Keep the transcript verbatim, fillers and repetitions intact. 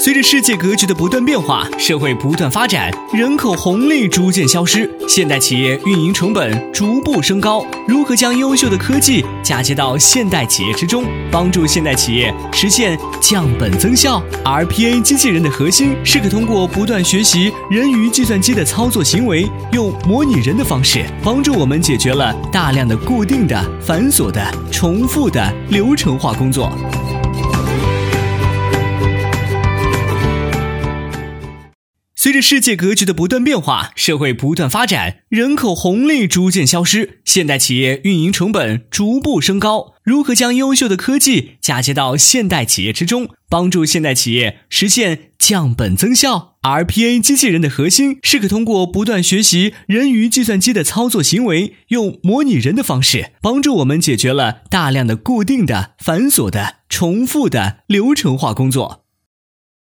随着世界格局的不断变化，社会不断发展，人口红利逐渐消失，现代企业运营成本逐步升高。如何将优秀的科技嫁接到现代企业之中，帮助现代企业实现降本增效？ R P A 机器人的核心是可通过不断学习人与计算机的操作行为，用模拟人的方式，帮助我们解决了大量的固定的、繁琐的、重复的流程化工作。随着世界格局的不断变化，社会不断发展，人口红利逐渐消失，现代企业运营成本逐步升高。如何将优秀的科技嫁接到现代企业之中，帮助现代企业实现降本增效？ R P A 机器人的核心是可通过不断学习人与计算机的操作行为，用模拟人的方式，帮助我们解决了大量的固定的、繁琐的、重复的流程化工作。